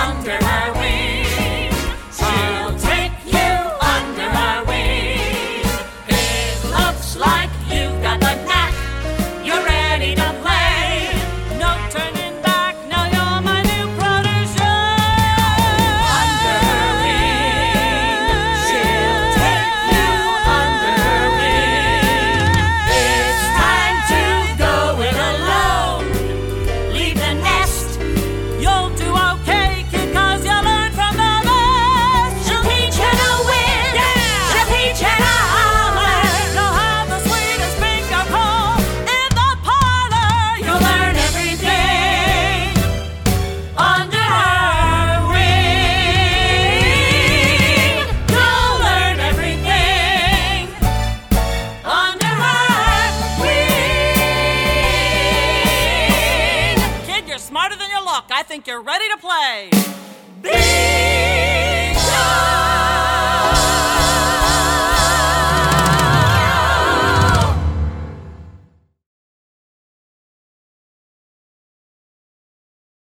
under her wing. She'll take you under her wing. It looks like you've got the knack. You're ready to play. No turning back, now you're my new protege. Under her wing. She'll take you under her wing. It's time to go it alone. Leave the nest. You'll do okay, kid, 'cause you learn from the best. She'll teach you to win. Yeah. She'll teach you to holler. You'll have the sweetest bingo call in the parlor. You'll learn everything under her wing. You'll learn everything under her wing. Kid, you're smarter than you look. I think you're ready to play. Be